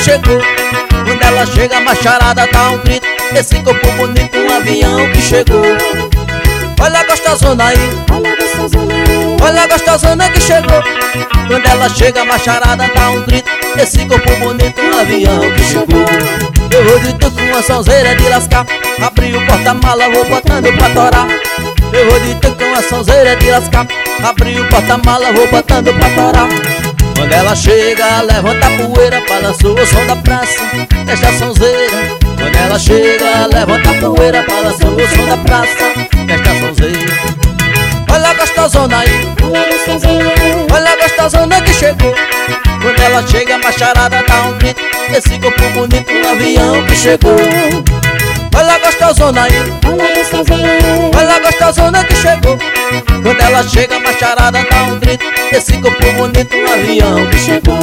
chegou. Quando ela chega, a macharada dá um grito. Esse corpo bonito, um avião que chegou. Olha a gostosona aí, olha a gostosona que chegou. Quando ela chega, a macharada dá um grito. Esse corpo bonito, um avião que chegou. Eu vou de tu com uma sonzeira de lascar. Abri o porta-mala, vou botando pra torar. Eu vou de tu com uma sonzeira de lascar. Abri o porta-mala, vou botando pra torar. Quando ela chega, levanta a poeira, balança o som da praça, esta sonzeira. Quando ela chega, levanta a poeira, balança o som da praça, esta sonzeira. Olha a gostosona aí, olha a gostosona que chegou. Quando ela chega, a macharada dá um grito. Esse corpo bonito, um avião que chegou. Olha a gostosona aí, olha a gostosona que chegou. Quando ela chega, a macharada dá um grito. Esse corpo bonito, um avião que chegou.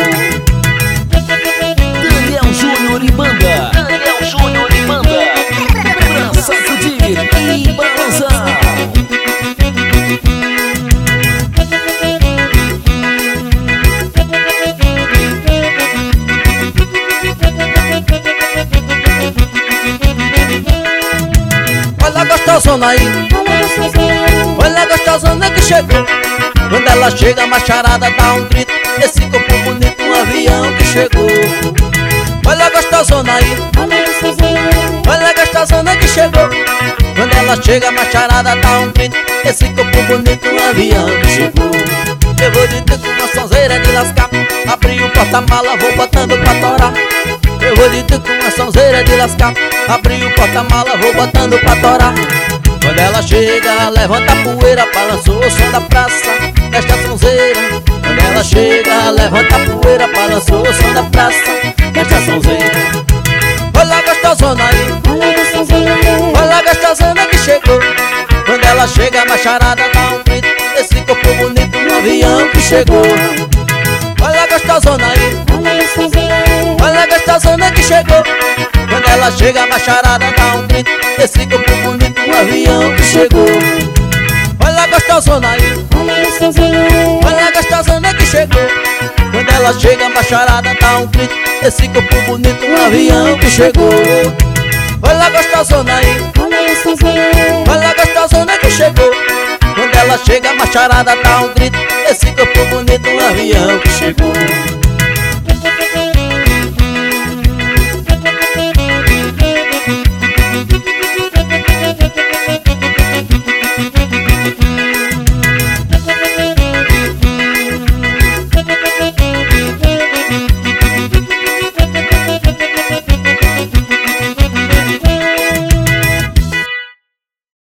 Daniel Júnior e banda, Daniel Júnior e banda, pra sacudir e balançar. Olha a gostosona aí, olha a gostosona que chegou. Quando ela chega, a macharada dá um grito. Esse corpo bonito, um avião que chegou. Olha a gostosona aí, olha a gostosona que chegou. Quando ela chega, a macharada dá um grito. Esse corpo bonito, um avião que chegou. Eu vou de tu com uma sonzeira de lascar. Abri o porta-mala, vou botando pra torar. Eu vou de tu com uma sonzeira de lascar. Abri o porta-mala, vou botando pra torar. Quando ela chega, levanta a poeira, balança o som da praça, esta sonzeira. Quando ela chega, levanta a poeira, balança o som da praça, esta sonzeira. Olha a gostosona aí, olha a gostosona que chegou. Quando ela chega, a macharada dá um grito. Esse corpo bonito, um avião que chegou. Olha a gostosona aí, olha a gostosona que chegou. Quando ela chega, a macharada dá um grito. Esse corpo bonito, um avião que chegou. Olha a gostosona aí, olha a gostosona que chegou. Quando ela chega, a macharada dá um grito. Esse corpo bonito, um avião que chegou. Olha a gostosona aí, olha a gostosona que chegou. Quando ela chega, a macharada dá um grito. Esse corpo bonito, um avião que chegou.